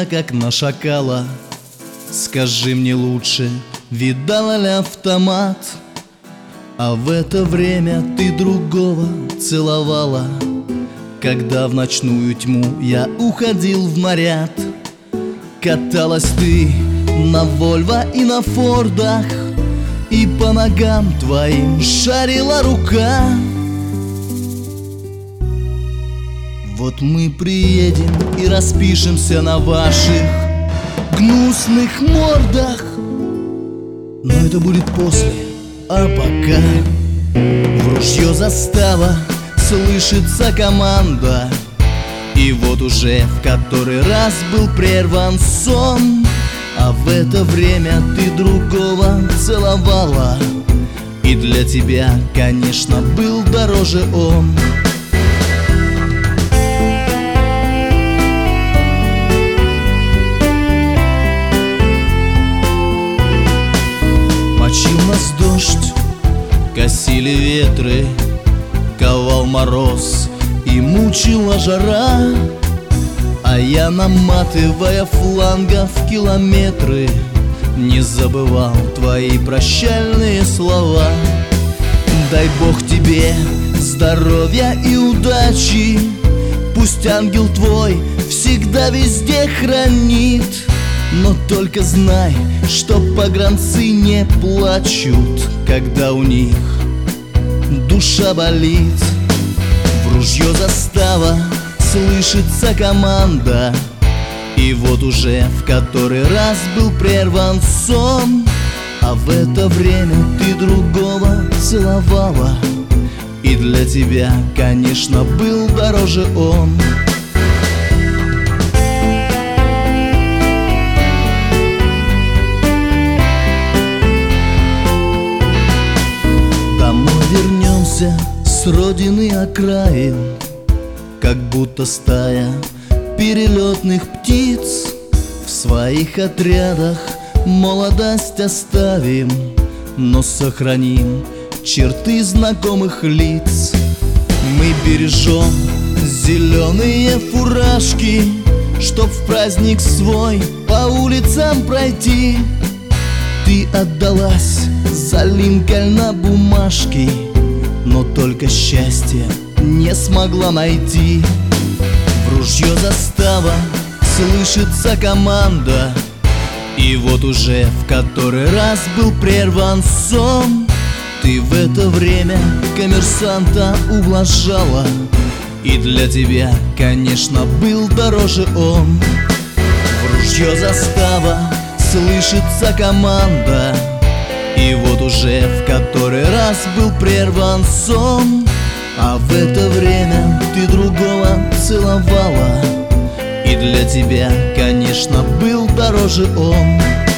глаза, как на шакала. Скажи мне лучше, видала ли автомат? А в это время ты другого целовала, когда в ночную тьму я уходил в наряд. Каталась ты на Вольво и на Фордах, и по ногам твоим шарила рука. Вот мы приедем и распишемся на ваших гнусных мордах, но это будет после, а пока в ружье застава слышится команда. И вот уже в который раз был прерван сон, а в это время ты другого целовала, и для тебя, конечно, был дороже он. Мочил нас дождь, косили ветры, ковал мороз и мучила жара. А я, наматывая флангов километры, не забывал твои прощальные слова. Дай Бог тебе здоровья и удачи, пусть ангел твой всегда везде хранит. Но только знай, что погранцы не плачут, когда у них душа болит. В ружье застава слышится команда, и вот уже в который раз был прерван сон, а в это время ты другого целовала, и для тебя, конечно, был дороже он. Домой вернемся с родины окраин, как будто стая перелетных птиц. В своих отрядах молодость оставим, но сохраним черты знакомых лиц. Мы бережем зеленые фуражки, чтоб в праздник свой по улицам пройти. Ты отдалась за Линкольна бумажки, но только счастье не смогла найти. В ружье застава слышится команда, и вот уже в который раз был прерван сон. Ты в это время коммерсанта ублажала, и для тебя, конечно, был дороже он. В ружье застава слышится команда, и вот уже в который раз был прерван сон. А в это время ты другого целовала, и для тебя, конечно, был дороже он.